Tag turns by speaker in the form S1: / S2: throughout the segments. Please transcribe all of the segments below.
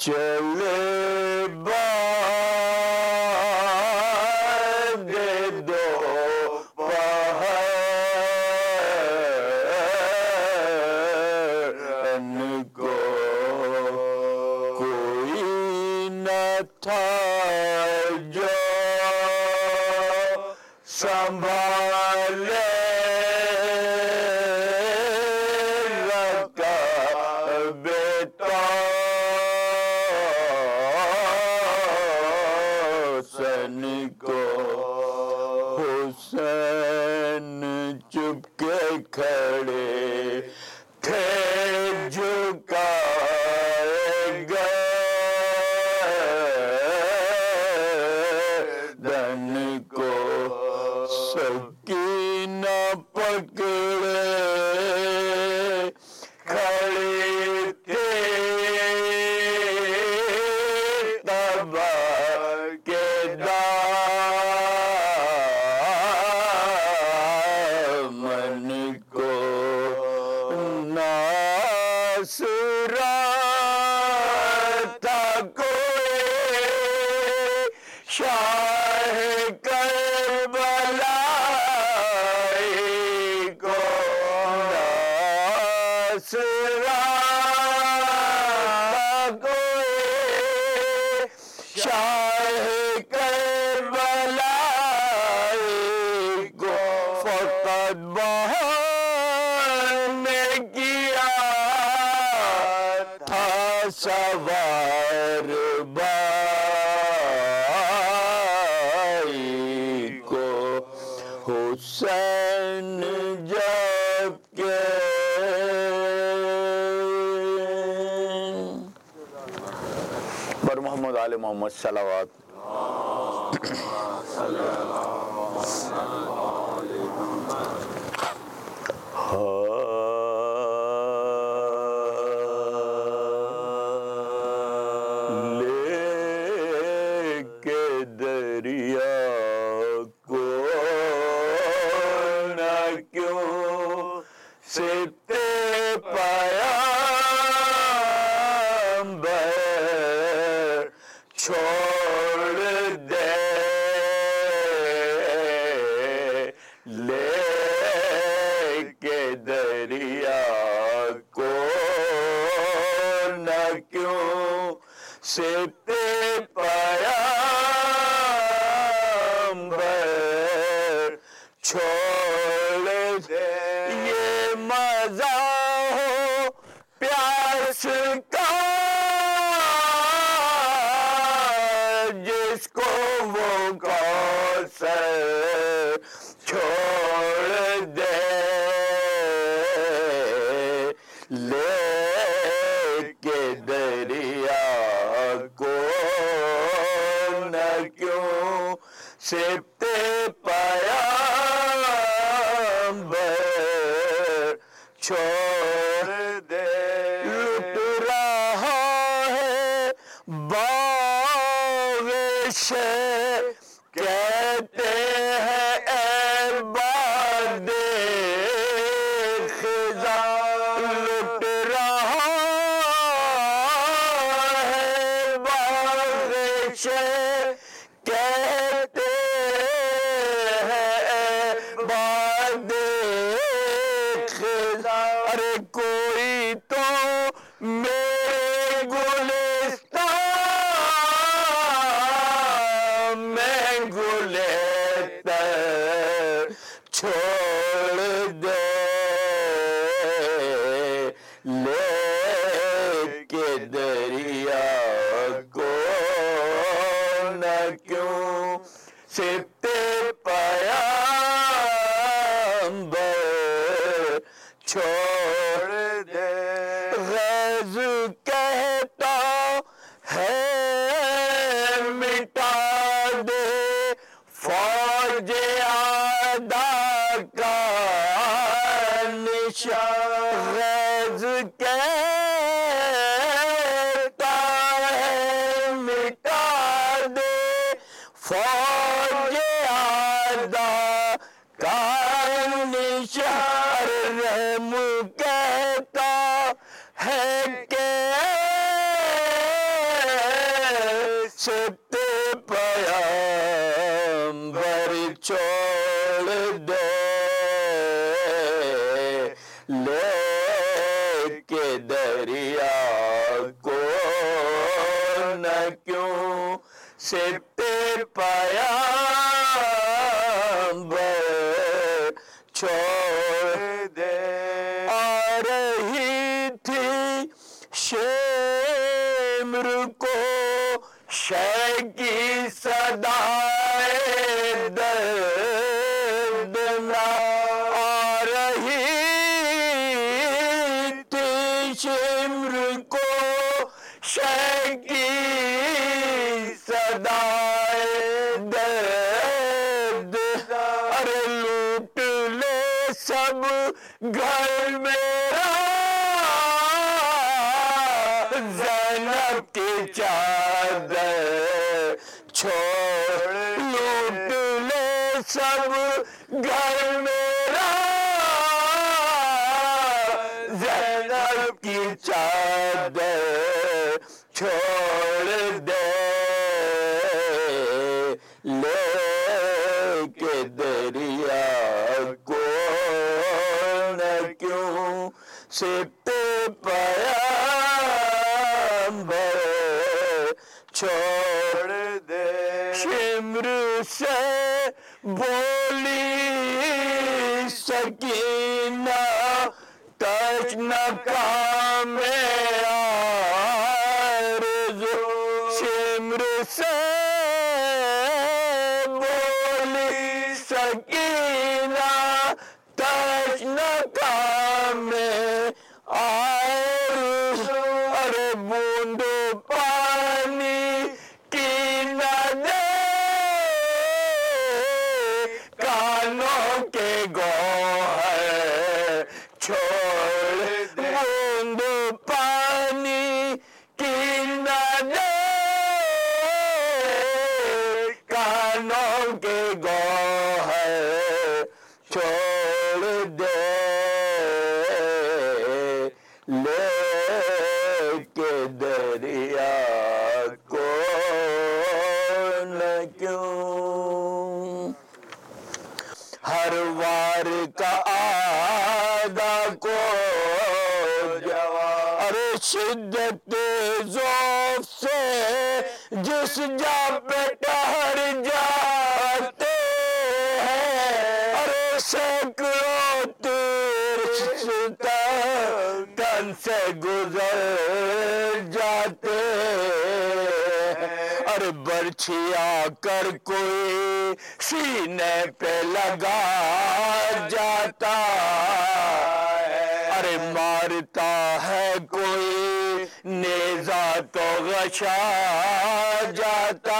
S1: چلے بعد دو پہر ان کو کوئی نہ تھا جو سنبھالے چپ کے کھڑے تھے جھکائے گردن کو سکینہ پکڑے کھڑے تھے تبا کے تھا کوئی شاہ کربلا کو ناصرہ تھا کوئی شاہ کربلا کو فقط سوار بائی کو حسین جب کے بر محمد آل محمد صلوات کہتے ہیں اے باد خزاں لٹ رہا ہے بارش کہتے ہیں اے باد خزاں ارے کوئی تو میرے گلستان میں گلے تر چھوڑ دے لے کے دریا کو نہ کیوں ستے پیامبر چھوڑ دے غیظ کہتا ہے مٹا دے فوج اعداء کا نشان غیظ کہتا ہے مٹا دے فوج اعداء کا نشان رحم کہتا ہے کہ ستے پیغمبر چھوڑ دے لے کے دریا کو نہ کیوں ستے پیغمبر چھوڑ دے آ رہی تھی شمر کو شے کی صدائے دردنا آ رہی تھی شمر کو شے کی صدائے دردنا ارے لوٹ لے سب گھر میرا زینب کی چادر چھوڑ لوٹ لے سب گھر میرا زینب کی چادر چھوڑ دے لے کے دریا کو نہ کیوں ستے پیغمبر چھوڑ دے شمر سے بولی سکینہ تشنہ میں آرزو شمر سے بولی سکینہ تشنہ میں آرزو ارے بوند پانی کی نہ دے کانوں کے گوہر چھوڑ دے بوند پانی کی نہ دے کانوں کے گوہر چھوڑ دے لے کے دریا کو نہ کیوں ہر وار کا آدھا کو جواب ارے شدت ذوق سے جس جا پہ ٹہر جاتے ہیں ارے سینکڑوں تیر تن سے گزر جاتے ارے برچھی آ کر کوئی سینے پہ لگا جاتا ارے مارتا ہے کوئی نیزہ تو غشا جاتا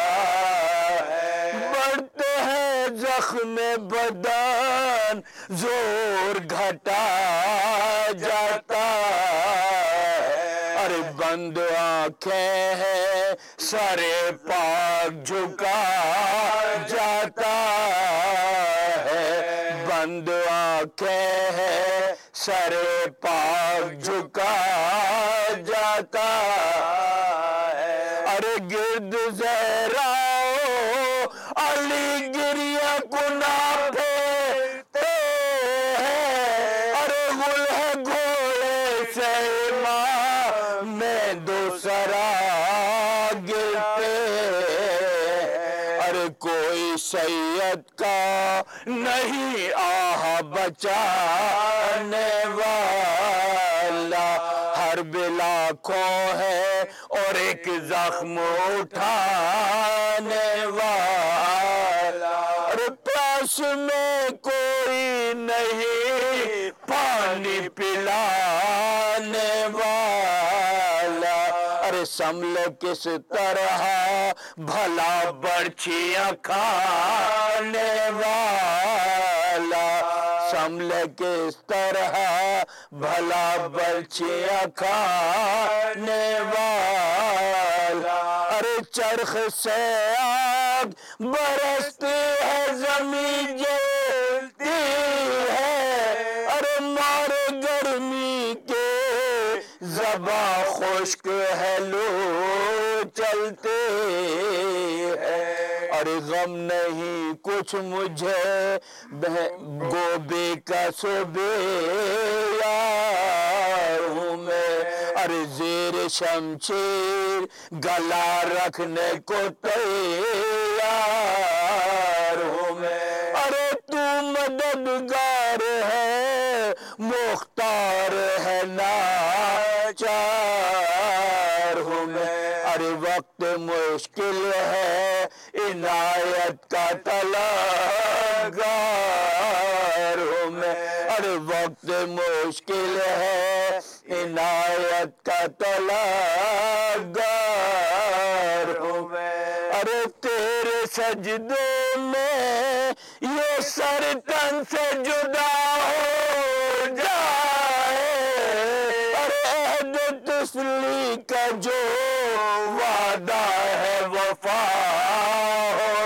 S1: بڑھتے ہیں زخم بدن زور گھٹا جاتا ارے بند آنکھیں ہیں سر پاک جھکا جاتا ہے بند آنکھیں ہیں سر پاک جھکا جاتا ہے ارے گرد زہرا علی گریہ کنا پھیرتے ہیں ارے گل ہے گھوڑے سے امام میں دوسرا گرتے ارے کوئی سید کا نہیں آہ بچانے والا ہر بلا کو ہے اور ایک زخم اٹھانے والا ارے پیاس میں کوئی نہیں پانی پلانے والا ارے سنبھل کس طرح بھلا برچیاں کھانے والا سنبھل کس طرح بھلا برچیاں کھانے والا ارے چرخ سے آگ برستی ہے زمین جلتی ہے ارے مارے گرمی کے زباں خشک ہے لو چلتے ہیں، ارے غم نہیں کچھ مجھے گوبے کا صبح یار ہوں میں، ارے زیر شمشیر گلا رکھنے کو تیار ہوں میں، ارے تو مددگار ہے مختار ہے ناچار ہوں میں، ارے وقت مشکل ہے عنایت کا طلبگار ہوں میں، ارے وقت مشکل ہے عنایت کا طلبگار ہوں میں، ارے تیرے سجدوں میں یہ سر تن سے جدا ہو جائے، ارے عہد تسلی کا جو وعدہ ہے وفا ہو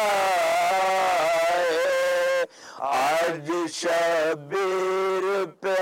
S1: جائے، آج شبیر پہ